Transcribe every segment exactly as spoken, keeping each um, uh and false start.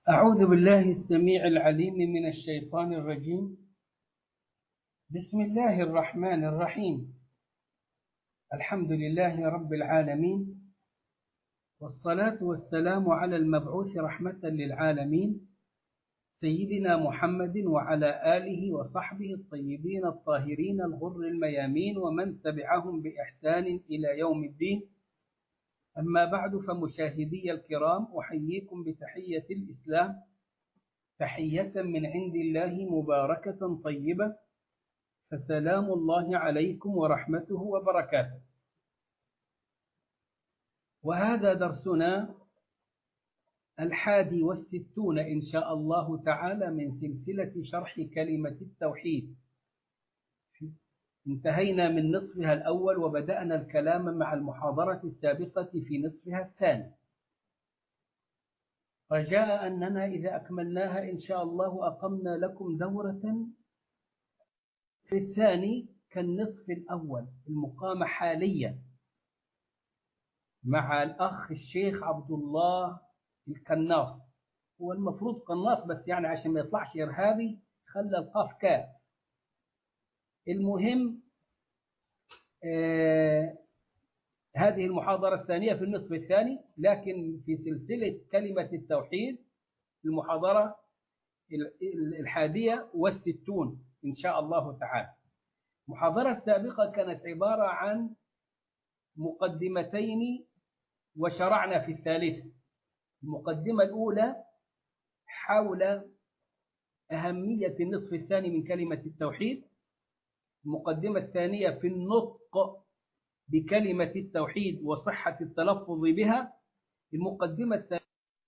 أعوذ بالله السميع العليم من الشيطان الرجيم. بسم الله الرحمن الرحيم. الحمد لله رب العالمين، والصلاة والسلام على المبعوث رحمة للعالمين سيدنا محمد وعلى آله وصحبه الطيبين الطاهرين الغر الميامين ومن تبعهم بإحسان إلى يوم الدين. أما بعد، فمشاهدي الكرام، أحييكم بتحية الإسلام، تحية من عند الله مباركة طيبة، فسلام الله عليكم ورحمته وبركاته. وهذا درسنا الحادي والستون إن شاء الله تعالى من سلسلة شرح كلمة التوحيد. انتهينا من نصفها الأول وبدأنا الكلام مع المحاضرة السابقة في نصفها الثاني، رجاء أننا إذا أكملناها إن شاء الله أقمنا لكم دورة في الثاني كالنصف الأول المقام حاليا مع الأخ الشيخ عبد الله القناص. هو المفروض قناص، بس يعني عشان ما يطلعش إرهابي خلى القاف كاف. المهم، آه هذه المحاضرة الثانية في النصف الثاني، لكن في سلسلة كلمة التوحيد المحاضرة الحادية والستون إن شاء الله تعالى. المحاضرة السابقة كانت عبارة عن مقدمتين وشرعنا في الثالثة. المقدمة الأولى حول أهمية النصف الثاني من كلمة التوحيد، المقدمة الثانية في النطق بكلمة التوحيد وصحة التلفظ بها، المقدمة الثانية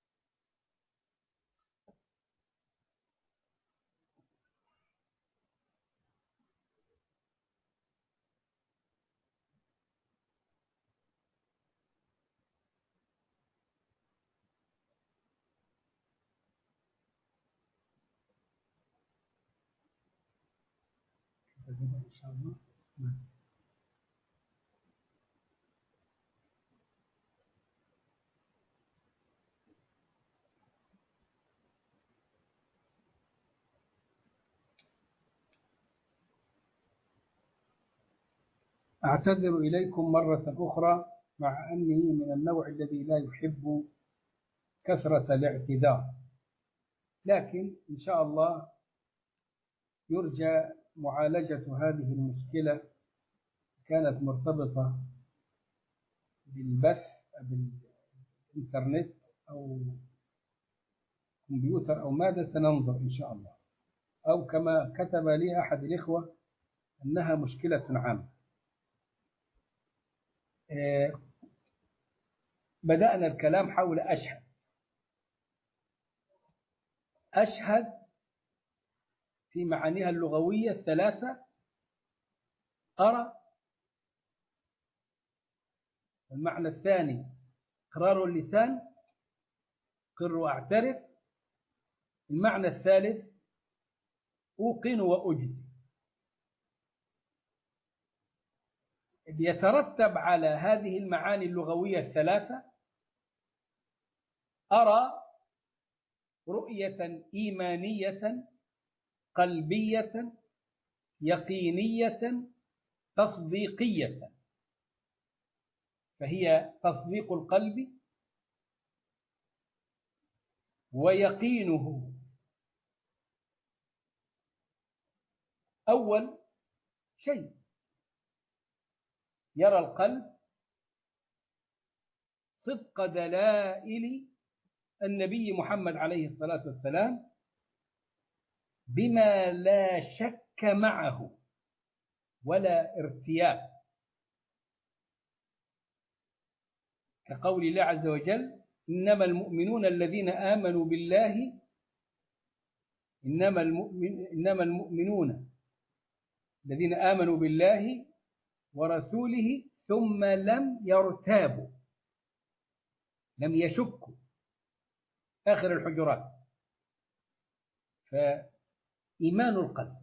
إن شاء الله. أعتذر إليكم مرة أخرى، مع أني من النوع الذي لا يحب كثرة الاعتذار، لكن إن شاء الله يرجى معالجة هذه المشكلة. كانت مرتبطة بالبث بالإنترنت أو كمبيوتر أو ماذا، سننظر إن شاء الله، أو كما كتب لي أحد الإخوة أنها مشكلة عامة. آه بدأنا الكلام حول أشهد. أشهد في معانيها اللغوية الثلاثة: أرى، المعنى الثاني إقرار اللسان، قر وأعترف، المعنى الثالث أوقن وأجزي. يترتب على هذه المعاني اللغوية الثلاثة: أرى رؤية إيمانية قلبية يقينية تصديقية، فهي تصديق القلب ويقينه. أول شيء يرى القلب صدق دلائل النبي محمد عليه الصلاة والسلام بما لا شك معه ولا ارتياب، كقول الله عز وجل: إنما المؤمنون الذين آمنوا بالله إنما المؤمن إنما المؤمنون الذين آمنوا بالله ورسوله ثم لم يرتابوا، لم يشكوا، آخر الحجرات. فإيمان القلب،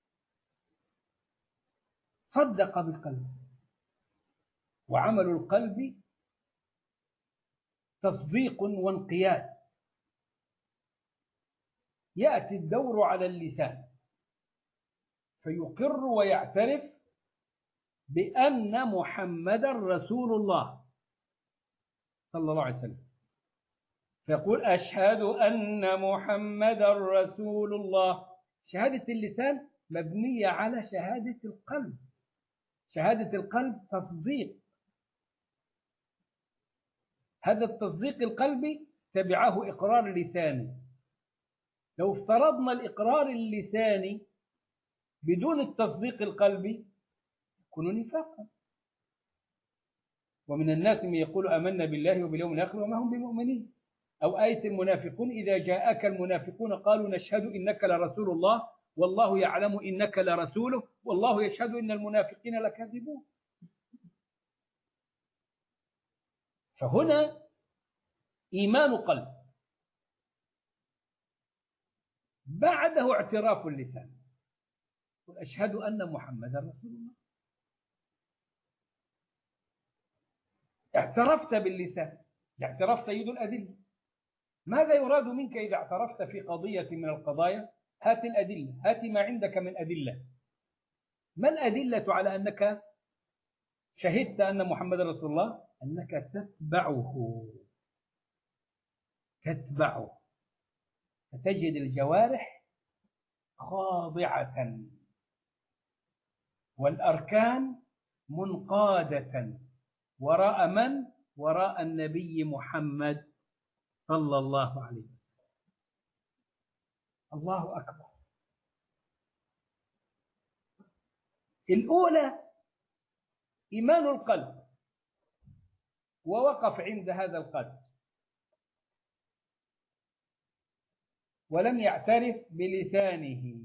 صدق بالقلب، وعمل القلب تصديق وانقياد. يأتي الدور على اللسان فيقر ويعترف بأن محمدا رسول الله صلى الله عليه وسلم، فيقول أشهد أن محمدا رسول الله. شهادة اللسان مبنية على شهادة القلب. شهادة القلب تصديق، هذا التصديق القلبي تبعه إقرار لساني. لو افترضنا الإقرار اللساني بدون التصديق القلبي يكون نفاقا. ومن الناس من يقول آمنا بالله وباليوم الآخر وما هم بمؤمنين. أو آية المنافقون إذا جاءك المنافقون قالوا نشهد إنك لرسول الله والله يعلم إنك لرسوله والله يشهد إن المنافقين لكاذبون. فهنا إيمان قلب بعده اعتراف اللسان، أشهد أن محمدا رسول الله. اعترفت باللسان، الاعتراف سيد الأدلة. ماذا يراد منك إذا اعترفت في قضية من القضايا؟ هات الأدلة، هات ما عندك من أدلة. ما الأدلة على أنك شهدت أن محمد رسول الله؟ أنك تتبعه تتبعه فتجد الجوارح خاضعة والأركان منقادة وراء من؟ وراء النبي محمد صلى الله عليه وسلم. الله أكبر. الأولى إيمان القلب، ووقف عند هذا القلب ولم يعترف بلسانه.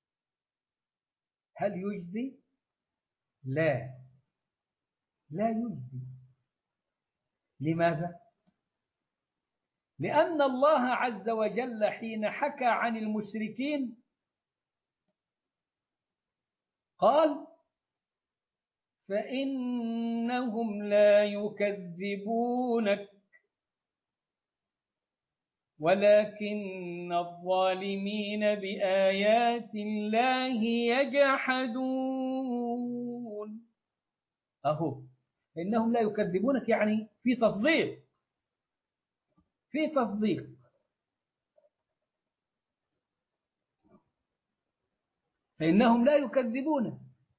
هل يجزي؟ لا، لا يجزي. لماذا؟ لأن الله عز وجل حين حكى عن المشركين قال فإنهم لا يكذبونك ولكن الظالمين بآيات الله يجحدون. أهو إنهم لا يكذبونك يعني في تصديق، في تصديق. فإنهم لا يكذبونك.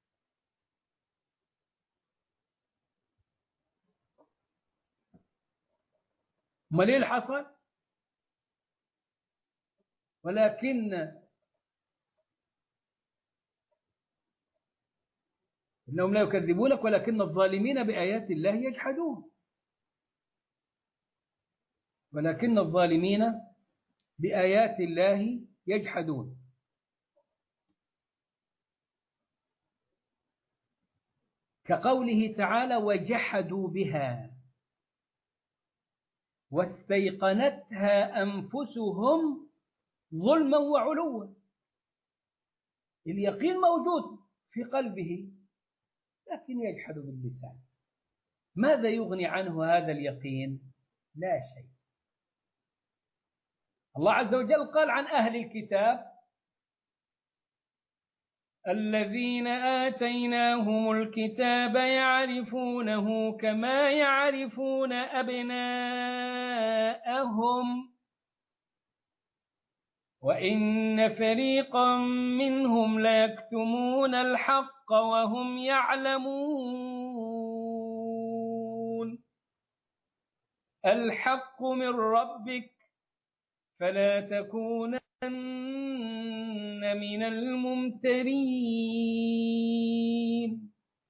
ما ليه الحصل؟ ولكن إنهم لا يكذبونك ولكن الظالمين بآيات الله يجحدون. ولكن الظالمين بآيات الله يجحدون. كقوله تعالى وجحدوا بها واستيقنتها أنفسهم ظلما وعلوا. اليقين موجود في قلبه لكن يجحد باللسان. ماذا يغني عنه هذا اليقين؟ لا شيء. الله عز وجل قال عن أهل الكتاب الذين آتيناهم الكتاب يعرفونه كما يعرفون أبناءهم وإن فريقا منهم ليكتمون الحق وهم يعلمون. الحق من ربك فلا تكونن من الممترين.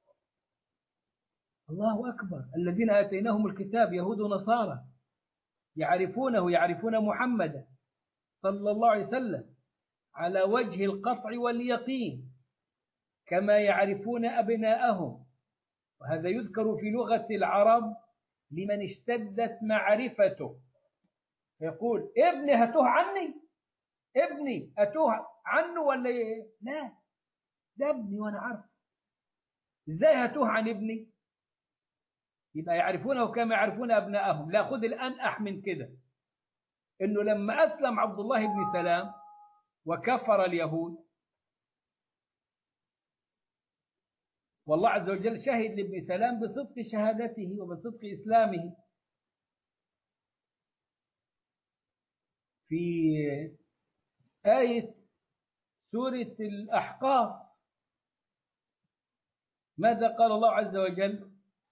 الله أكبر. الذين آتيناهم الكتاب يهود ونصارى يعرفونه، يعرفون محمدا صلى الله عليه وسلم على وجه القطع واليقين كما يعرفون أبناءهم. وهذا يذكر في لغة العرب لمن اشتدت معرفته، يقول ابني هتوه عني، ابني أتوه عنه ولا إيه؟ لا، ده ابني وأنا عارف. إزاي هتوه عن ابني؟ يبقى يعرفونه كما يعرفون أبناءهم. لا، خذ الأنأح من كده، إنه لما أسلم عبد الله بن سلام وكفر اليهود. والله عز وجل شهد لابن سلام بصدق شهادته وبصدق إسلامه في آية سورة الأحقاف. ماذا قال الله عز وجل؟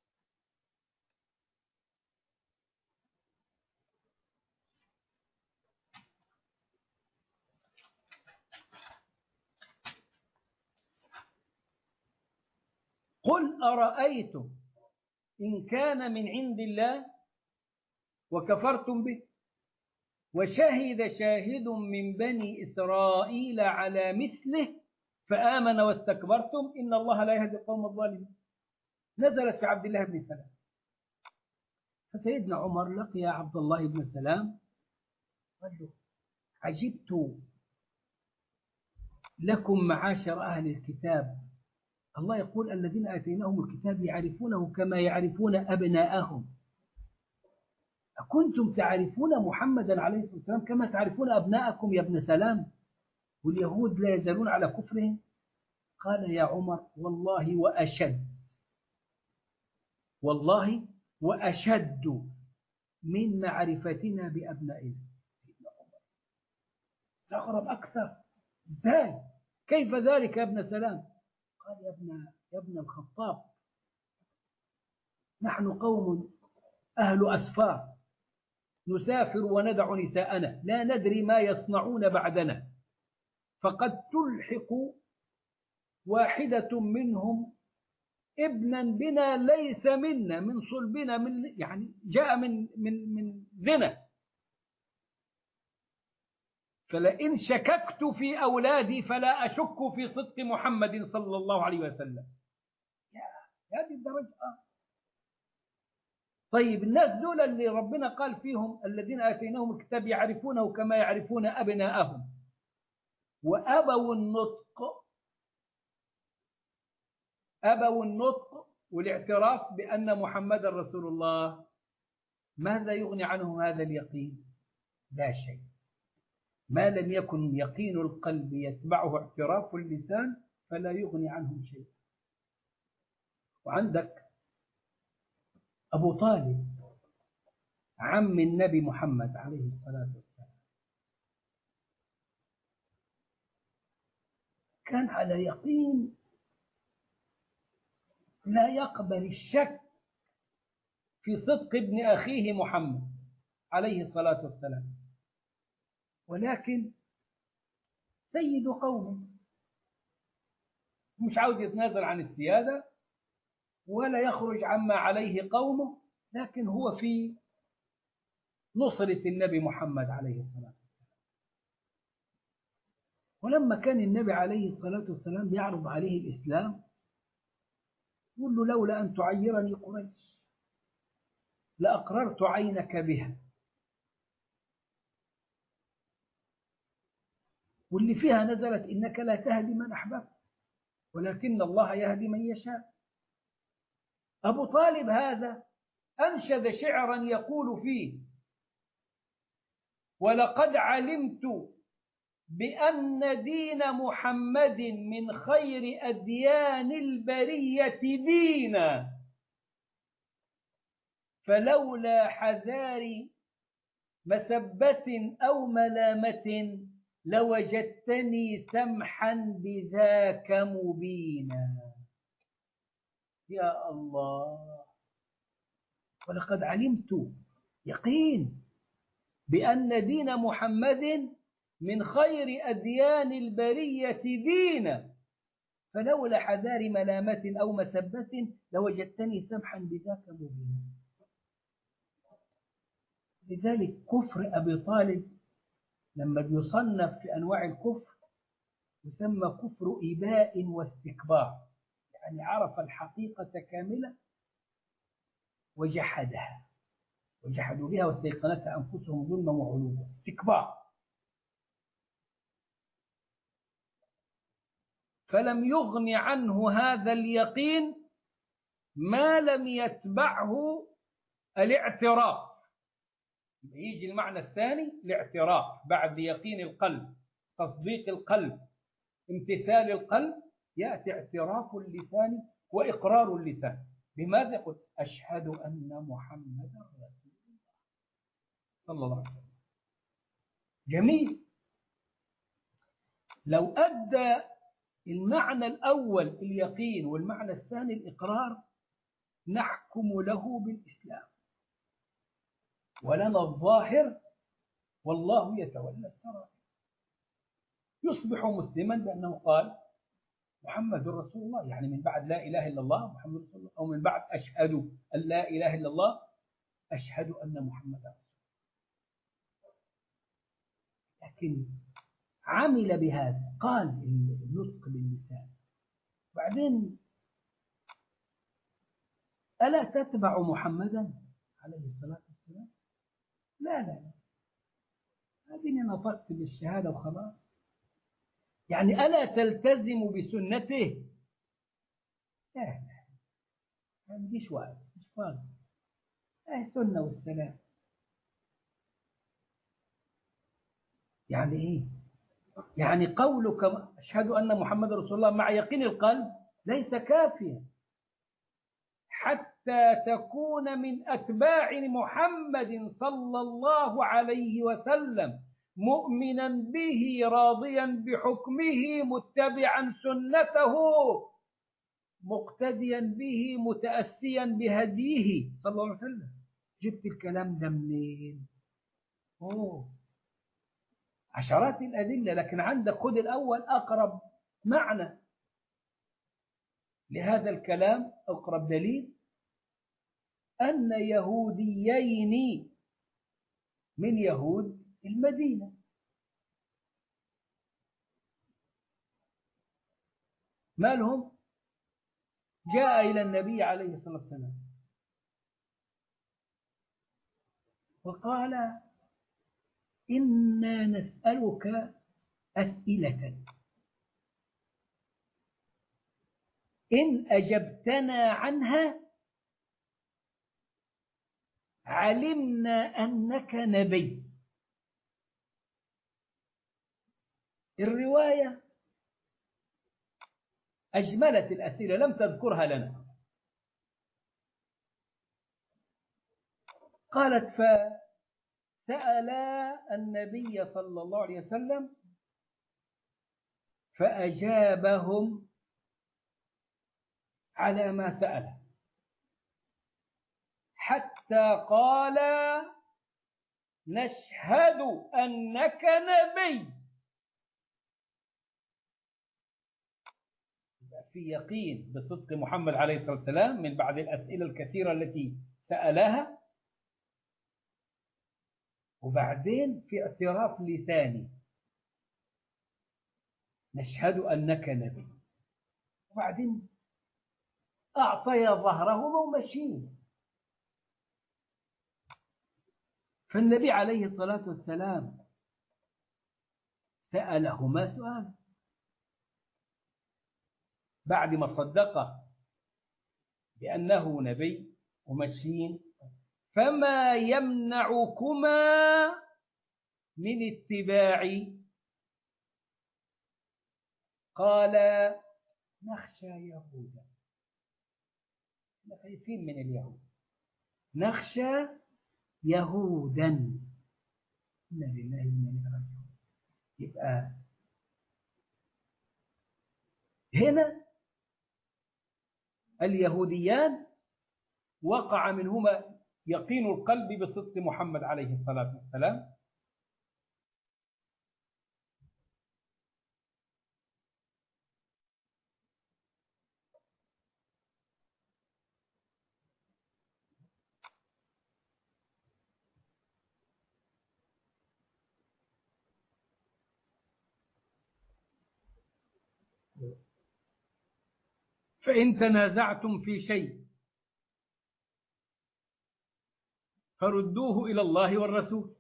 قل أرأيتم إن كان من عند الله وكفرتم به وشهد شاهد من بني إسرائيل على مثله فآمن واستكبرتم إن الله لا يهدي القوم الظالمين. نزلت في عبد الله بن سلام. فسيدنا عمر لقي عبد الله بن سلام قال له عجبت لكم معاشر أهل الكتاب، الله يقول الذين آتيناهم الكتاب يعرفونه كما يعرفون أبناءهم، أكنتم تعرفون محمدا عليه الصلاة والسلام كما تعرفون أبناءكم يا ابن سلام واليهود لا يزالون على كفرهم؟ قال يا عمر والله وأشد، والله وأشد من معرفتنا بأبنائنا. استغرب أكثر، ازاي؟ كيف ذلك يا ابن سلام؟ قال يا ابن يا ابن الخطاب نحن قوم أهل أسفار نسافر وندع نساءنا لا ندري ما يصنعون بعدنا، فقد تلحق واحدة منهم ابنا بنا ليس منا من صلبنا، من يعني جاء من من من زنا، فلئن شككت في أولادي فلا أشك في صدق محمد صلى الله عليه وسلم. يا هذه الدرجة. طيب الناس دول اللي ربنا قال فيهم الذين آتيناهم الكتاب يعرفونه كما يعرفون أبناءهم وأبوا النطق، أبوا النطق والاعتراف بأن محمد رسول الله، ماذا يغني عنهم هذا اليقين؟ لا شيء. ما لم يكن يقين القلب يتبعه اعتراف اللسان فلا يغني عنهم شيء. وعندك أبو طالب عم النبي محمد عليه الصلاة والسلام كان على يقين لا يقبل الشك في صدق ابن أخيه محمد عليه الصلاة والسلام، ولكن سيد قومه مش عاوز يتنازل عن السيادة ولا يخرج عما عليه قومه، لكن هو في نصرة النبي محمد عليه الصلاة والسلام. ولما كان النبي عليه الصلاة والسلام يعرض عليه الإسلام يقول له لولا أن تعيرني قريش لأقررت عينك بها، واللي فيها نزلت إنك لا تهدي من أحببت ولكن الله يهدي من يشاء. أبو طالب هذا أنشد شعرا يقول فيه ولقد علمت بأن دين محمد من خير أديان البرية دينا فلولا حذار مسبة أو ملامة لوجدتني سمحا بذاك مبينا. يا الله، ولقد علمت يقين بأن دين محمد من خير أديان البرية دينا فلولا حذار ملامة أو مسبة لوجدتني سمحا بذاك مبينا. لذلك كفر أبي طالب لما بيصنف في أنواع الكفر يسمى كفر إباء واستكبار، يعني عرف الحقيقة كاملة وجحدها وجحدوا بها واستيقنتها أنفسهم ظلما وعلوا، استكبار. فلم يغن عنه هذا اليقين ما لم يتبعه الاعتراف. يجي المعنى الثاني الاعتراف بعد يقين القلب. تصديق القلب، امتثال القلب، يأتي اعتراف اللسان وإقرار اللسان. بماذا يقول؟ أشهد أن محمدا رسول الله صلى الله عليه وسلم. جميل. لو أدى المعنى الأول اليقين والمعنى الثاني الإقرار نحكم له بالإسلام، ولنا الظاهر والله يتولى السرائر. يصبح مسلما بأنه قال محمد رسول الله، يعني من بعد لا إله إلا الله محمد رسول الله، أو من بعد أشهد أن لا إله إلا الله أشهد أن محمد رسول الله. لكن عمل بهذا، قال النطق باللسان، بعدين ألا تتبع محمدا عليه الصلاة والسلام؟ لا لا لا، هذه نطقت بالشهادة وخلاص. يعني ألا تلتزم بسنته؟ لا لا، ما عنديش وقت، مش فاضي، هي سنة والسلام. يعني إيه؟ يعني قولك أشهد أن محمد رسول الله مع يقين القلب ليس كافيا حتى تكون من أتباع محمد صلى الله عليه وسلم، مؤمنا به، راضيا بحكمه، متبعا سنته، مقتديا به، متأسيا بهديه صلى الله عليه وسلم. جبت الكلام ده منين؟ أوه، عشرات الأدلة، لكن عندك خذ الأول أقرب معنى لهذا الكلام، أقرب دليل أن يهوديين من يهود المدينة ما لهم؟ جاء إلى النبي عليه الصلاة والسلام وقال إنا نسألك أسئلة إن أجبتنا عنها علمنا أنك نبي. الرواية أجملت الأسئلة، لم تذكرها لنا. قالت فسأل النبي صلى الله عليه وسلم فأجابهم على ما سأله، حتى قال نشهد أنك نبي. في يقين بصدق محمد عليه الصلاة والسلام من بعد الأسئلة الكثيرة التي سألها، وبعدين في اعتراف لساني نشهد أنك نبي، وبعدين أعطي ظهرهما ومشين. فالنبي عليه الصلاة والسلام سألهما سؤال بعد ما صدقه بأنه نبي ومشين: فما يمنعكما من اتباعي؟ قال نخشى يهودا، خايفين من اليهود، نخشى يهودا. إنا لله وإنا إليه راجعون. يبقى هنا اليهوديان وقع منهما يقين القلب بصدق محمد عليه الصلاة والسلام، فإن تنازعتم في شيء فردوه إلى الله والرسول.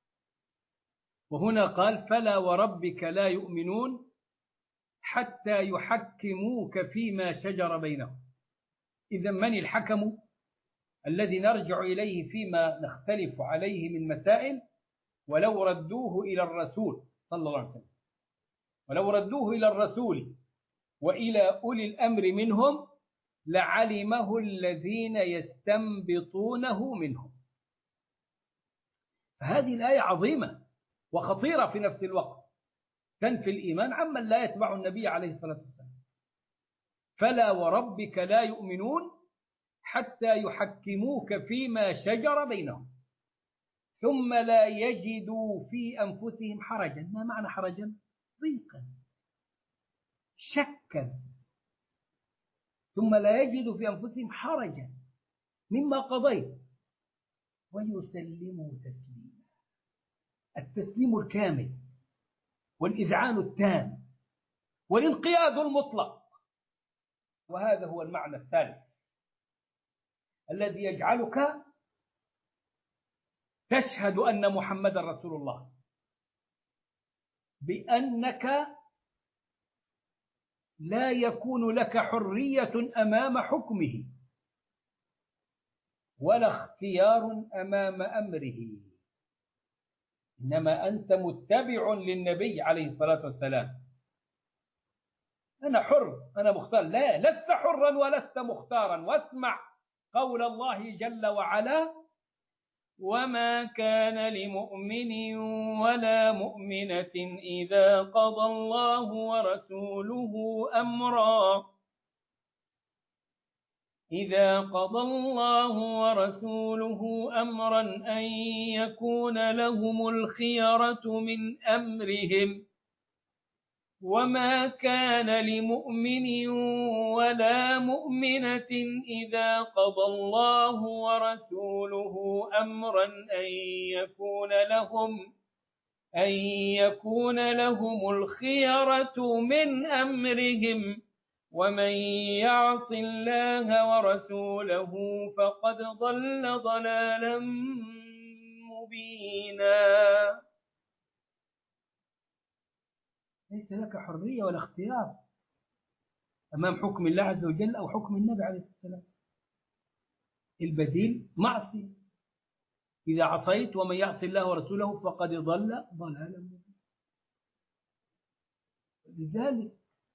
وهنا قال فلا وربك لا يؤمنون حتى يحكموك فيما شجر بينهم. إذا من الحكم الذي نرجع إليه فيما نختلف عليه من مسائل؟ ولو ردوه إلى الرسول صلى الله عليه وسلم. ولو ردوه إلى الرسول وإلى أولي الأمر منهم لعلمه الذين يستنبطونه منهم. فهذه الآية عظيمة وخطيرة في نفس الوقت، تنفي الإيمان عمن لا يتبع النبي عليه الصلاة والسلام. فلا وربك لا يؤمنون حتى يحكموك فيما شجر بينهم ثم لا يجدوا في أنفسهم حرجا. ما معنى حرجا؟ ضيقا، شكا، ثم لا يجدوا في أنفسهم حرجا مما قضيت ويسلموا تسليما. التسليم الكامل والإذعان التام والانقياد المطلق. وهذا هو المعنى الثالث الذي يجعلك تشهد أن محمد رسول الله، بأنك لا يكون لك حرية أمام حكمه ولا اختيار أمام أمره، إنما أنت متبع للنبي عليه الصلاة والسلام. أنا حر، أنا مختار. لا، لست حرا ولست مختارا. واسمع قول الله جل وعلا: وما كان لمؤمن ولا مؤمنة إذا قضى الله ورسوله أمرا إذا قضى الله ورسوله أمرا أن يكون لهم الخيرة من أمرهم وما كان لمؤمن ولا مؤمنة إذا قضى الله ورسوله أمرا أن يكون لهم أن يكون لهم الخيرة من أمرهم ومن يعص الله ورسوله فقد ضل ضلالا مبينا. ليس لك حرية ولا اختيار أمام حكم الله عز وجل أو حكم النبي عليه الصلاة والسلام. البديل معصية. إذا عصيت ومن يعص الله ورسوله فقد ضل ضلالا مبينا. لذلك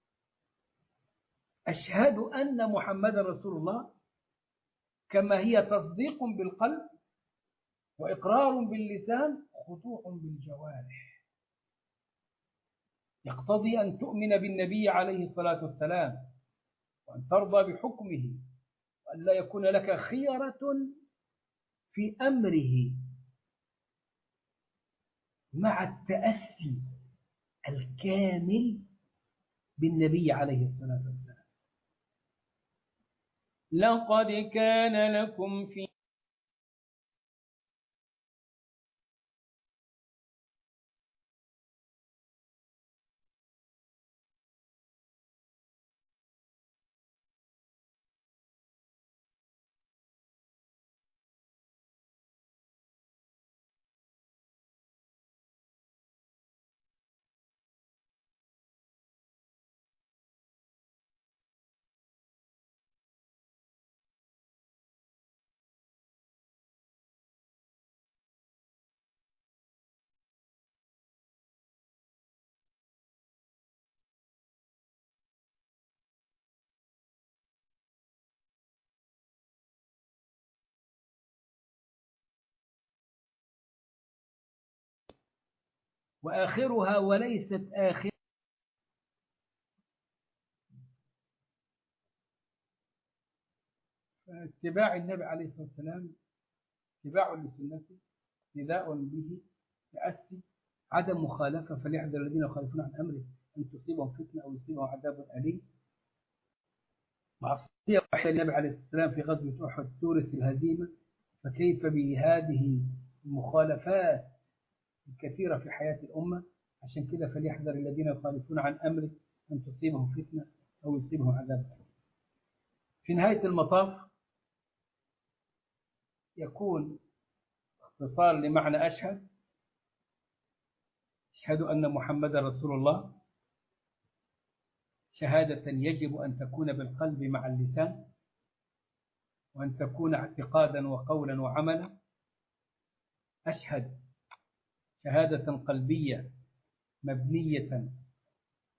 أشهد أن محمد رسول الله كما هي تصديق بالقلب وإقرار باللسان خضوع بالجوارح، يقتضي أن تؤمن بالنبي عليه الصلاة والسلام وأن ترضى بحكمه وأن لا يكون لك خيرة في أمره، مع التأسي الكامل بالنبي عليه الصلاة والسلام. لقد كان لكم في وآخرها وليست آخر اتباع النبي عليه الصلاة والسلام اتباع لسنته، اقتداء به، تأسي، عدم مخالفة. فليحذر الذين يخالفون عن أمره أن تصيبهم فتنة أو يصيبهم عذاب أليم. معصية وحي النبي عليه الصلاة والسلام في غزوة أحد تورث الهزيمة، فكيف بهذه المخالفات الكثيرة في حياة الأمة؟ عشان كده فليحذر الذين يخالفون عن أمره أن تصيبهم فتنة أو يصيبهم عذاب أليم. في نهاية المطاف يكون اختصار لمعنى أشهد: أشهد أن محمد رسول الله شهادة يجب أن تكون بالقلب مع اللسان، وأن تكون اعتقادا وقولا وعملا. أشهد شهادة قلبية مبنية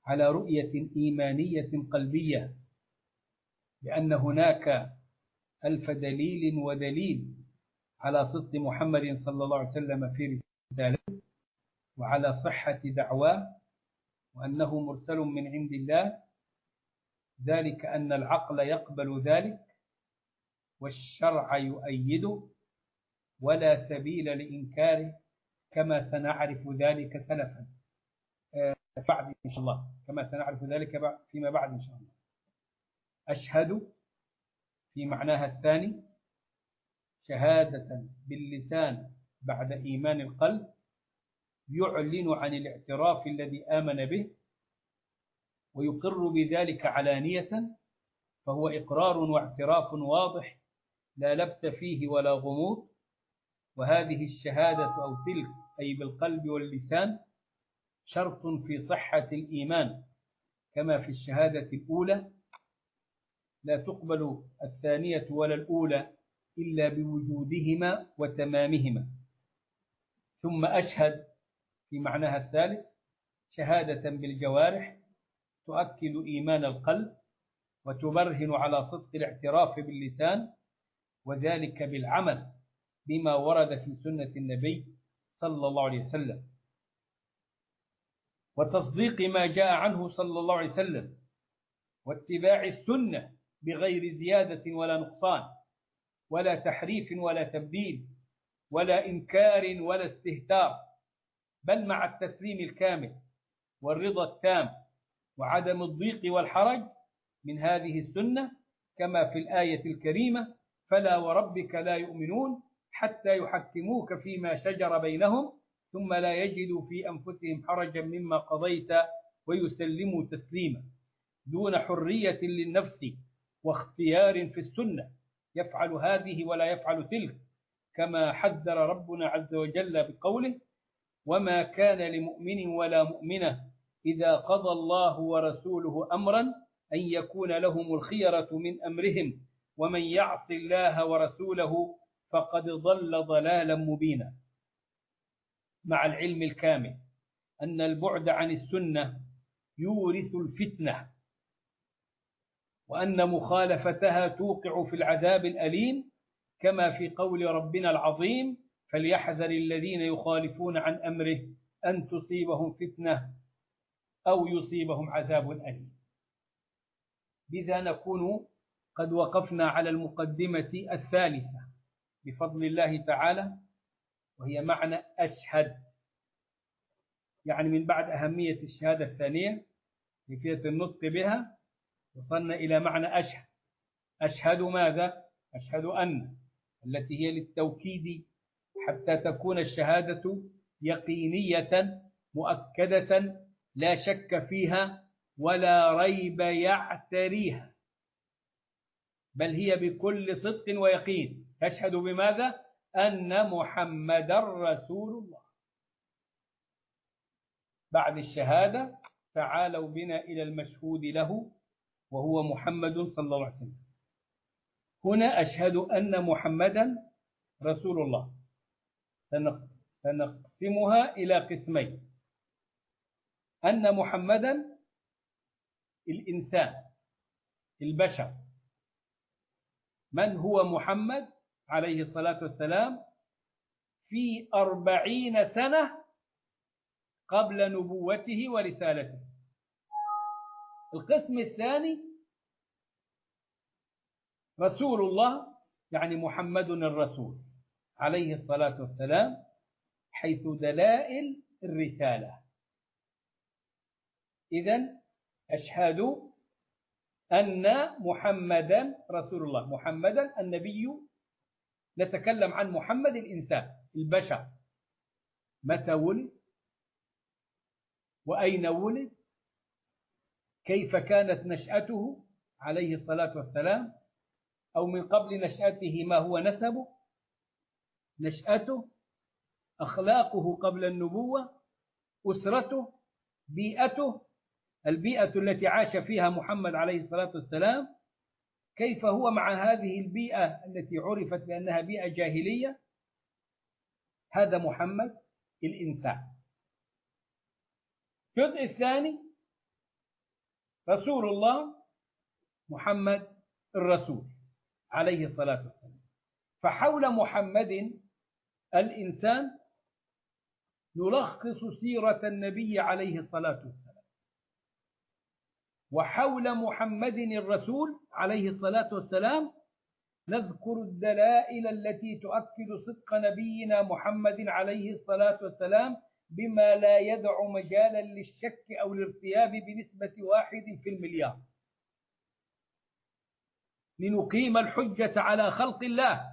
على رؤية إيمانية قلبية، لأن هناك ألف دليل ودليل على صدق محمد صلى الله عليه وسلم في رسالته وعلى صحة دعواه وأنه مرسل من عند الله، ذلك أن العقل يقبل ذلك والشرع يؤيده ولا سبيل لإنكاره، كما سنعرف ذلك سلفا بعد إن شاء الله، كما سنعرف ذلك فيما بعد إن شاء الله. أشهد في معناها الثاني شهادة باللسان بعد إيمان القلب، يعلن عن الاعتراف الذي آمن به ويقر بذلك علانية، فهو إقرار واعتراف واضح لا لبس فيه ولا غموض. وهذه الشهادة أو تلك أي بالقلب واللسان شرط في صحة الإيمان، كما في الشهادة الأولى لا تقبل الثانية ولا الأولى إلا بوجودهما وتمامهما. ثم أشهد في معناها الثالث شهادة بالجوارح تؤكد إيمان القلب وتبرهن على صدق الاعتراف باللسان، وذلك بالعمل بما ورد في سنة النبي صلى الله عليه وسلم، وتصديق ما جاء عنه صلى الله عليه وسلم، واتباع السنة بغير زيادة ولا نقصان ولا تحريف ولا تبديل ولا إنكار ولا استهتار، بل مع التسليم الكامل والرضا التام وعدم الضيق والحرج من هذه السنة، كما في الآية الكريمة: فلا وربك لا يؤمنون حتى يحكموك فيما شجر بينهم ثم لا يجدوا في أنفسهم حرجا مما قضيت ويسلموا تسليما، دون حرية للنفس واختيار في السنة يفعل هذه ولا يفعل تلك، كما حذر ربنا عز وجل بقوله: وما كان لمؤمن ولا مؤمنة إذا قضى الله ورسوله أمرا أن يكون لهم الخيرة من أمرهم ومن يعص الله ورسوله فقد ضل ضلالا مبينا. مع العلم الكامل أن البعد عن السنة يورث الفتنة، وأن مخالفتها توقع في العذاب الأليم، كما في قول ربنا العظيم: فليحذر الذين يخالفون عن أمره أن تصيبهم فتنة أو يصيبهم عذاب أليم. بذا نكون قد وقفنا على المقدمة الثالثة بفضل الله تعالى، وهي معنى أشهد، يعني من بعد أهمية الشهادة الثانية كيفية النطق بها وصلنا إلى معنى أشهد. أشهد ماذا؟ أشهد أن، التي هي للتوكيد حتى تكون الشهادة يقينية مؤكدة لا شك فيها ولا ريب يعتريها، بل هي بكل صدق ويقين. تشهد بماذا؟ أن محمدا رسول الله. بعد الشهادة تعالوا بنا إلى المشهود له وهو محمد صلى الله عليه وسلم. هنا أشهد أن محمدا رسول الله سنقسمها إلى قسمين: أن محمدا الإنسان البشر. من هو محمد عليه الصلاة والسلام في أربعين سنة قبل نبوته ورسالته. القسم الثاني رسول الله، يعني محمد الرسول عليه الصلاة والسلام، حيث دلائل الرسالة. إذن أشهد أن محمدا رسول الله. محمدا النبي، نتكلم عن محمد الإنسان البشر، متى ولد وأين ولد، كيف كانت نشأته عليه الصلاة والسلام، أو من قبل نشأته ما هو نسبه، نشأته، أخلاقه قبل النبوة، أسرته، بيئته، البيئة التي عاش فيها محمد عليه الصلاة والسلام، كيف هو مع هذه البيئة التي عرفت بأنها بيئة جاهلية. هذا محمد الإنسان. الجزء الثاني رسول الله محمد الرسول عليه الصلاة والسلام. فحول محمد الإنسان نلخص سيرة النبي عليه الصلاة والسلام، وحول محمد الرسول عليه الصلاة والسلام نذكر الدلائل التي تؤكد صدق نبينا محمد عليه الصلاة والسلام بما لا يدع مجالا للشك أو الارتياب بنسبة واحد في المليار، لنقيم الحجة على خلق الله،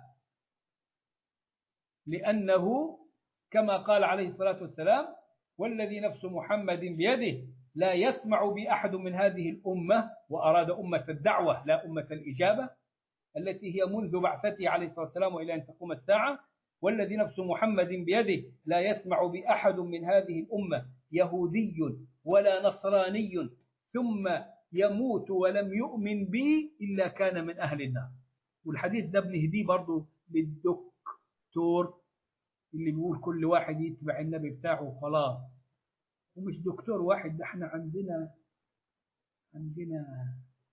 لأنه كما قال عليه الصلاة والسلام: والذي نفس محمد بيده لا يسمع بأحد من هذه الأمة، وأراد أمة الدعوة لا أمة الإجابة التي هي منذ بعثته عليه الصلاة والسلام إلى أن تقوم الساعة. والذي نفس محمد بيده لا يسمع بأحد من هذه الأمة يهودي ولا نصراني ثم يموت ولم يؤمن بي إلا كان من أهل النار. والحديث ده بنهديه برضو للدكتور اللي بيقول كل واحد يتبع النبي بتاعه وخلاص. ومش دكتور واحد، ده احنا عندنا عندنا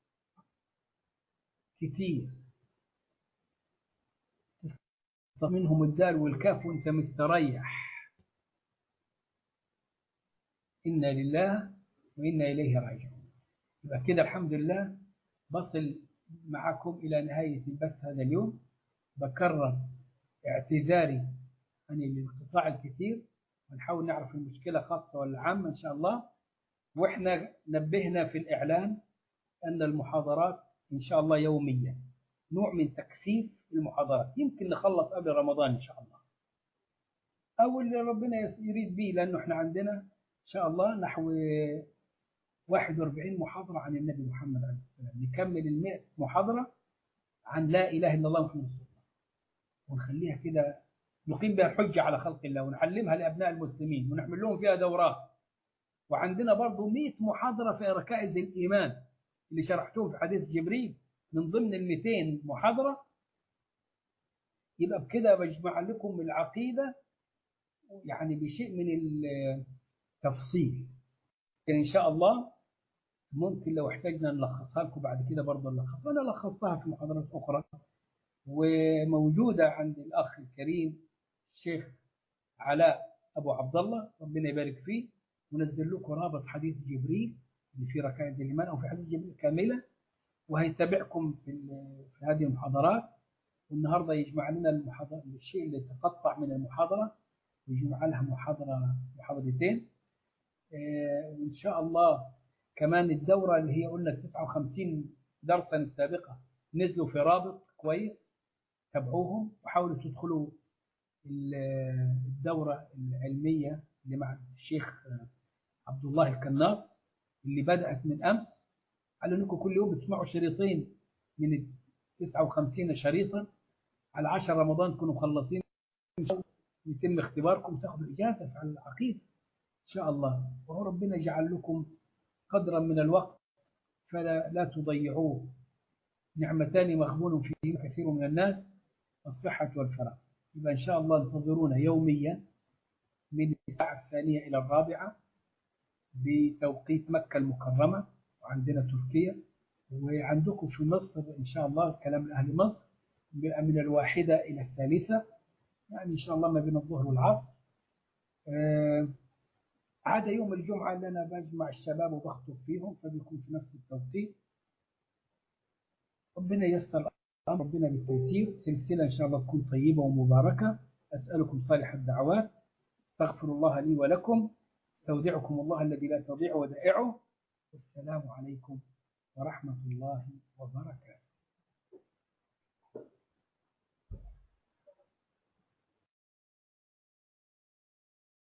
كتير منهم الدال والكاف وانت مستريح. إنا لله وإنا إليه راجعون. يبقى كده الحمد لله بصل معكم إلى نهاية البث هذا اليوم. بكرر اعتذاري عن الانقطاع الكثير، ونحاول نعرف المشكلة خاصة ولا عامة إن شاء الله. وإحنا نبهنا في الإعلان أن المحاضرات إن شاء الله يوميا، نوع من تكثيف المحاضرات، يمكن نخلص قبل رمضان إن شاء الله أو اللي ربنا يريد به، لأنه إحنا عندنا إن شاء الله نحو واحد وأربعين محاضرة عن النبي محمد عليه السلام. نكمل المئة محاضرة عن لا إله إلا الله محمد رسول الله، ونخليها كده نقيم بها الحجة على خلق الله، ونعلمها لأبناء المسلمين ونعمل لهم فيها دورات. وعندنا برضو مئة محاضرة في ركائز الإيمان اللي شرحتوه في حديث جبريل من ضمن المئتين محاضرة. يبقى بكده بجمع لكم العقيدة يعني بشيء من التفصيل. إن شاء الله ممكن لو احتاجنا نلخصها لكم بعد كده برضه نلخصها. أنا لخصتها في محاضرات أخرى وموجودة عند الأخ الكريم الشيخ علاء أبو عبد الله ربنا يبارك فيه، ونزل لكم رابط حديث جبريل اللي في ركائز الإيمان أو في حديث جبريل كاملة، وهيتابعكم في, في هذه المحاضرات. والنهاردة يجمع لنا المحاضرة الشيء اللي تقطع من المحاضرة ويجمع لها محاضرة محاضرتين. اه وإن شاء الله كمان الدورة اللي هي قلنا تسعة وخمسين درسا السابقة نزلوا في رابط كويس، تابعوهم وحاولوا تدخلوا الدورة العلمية اللي مع الشيخ عبد الله الكناص اللي بدأت من أمس، على أنكم كل يوم بتسمعوا شريطين من تسعة وخمسين شريطا على عشر رمضان تكونوا مخلصين، يتم اختباركم تاخذوا إجازة على العقيدة إن شاء الله. وهو ربنا يجعل لكم قدرا من الوقت فلا لا تضيعوه. نعمتان مغبون فيهما كثير من الناس، الصحة والفراغ. يبقى إن شاء الله انتظرونا يوميا من الساعة الثانية إلى الرابعة بتوقيت مكة المكرمة، وعندنا تركيا، وعندكم في مصر إن شاء الله كلام لأهل مصر من الواحدة إلى الثالثة، يعني إن شاء الله ما بين الظهر والعصر. آه عاد يوم الجمعة اللي أنا بجمع الشباب وبخطب فيهم فبيكون في نفس التوقيت. ربنا ييسر الأمر، ربنا بالتيسير. سلسلة إن شاء الله تكون طيبة ومباركة. أسألكم صالح الدعوات، استغفر الله لي ولكم، استودعكم الله الذي لا تضيع ودائعه. والسلام عليكم ورحمة الله وبركاته.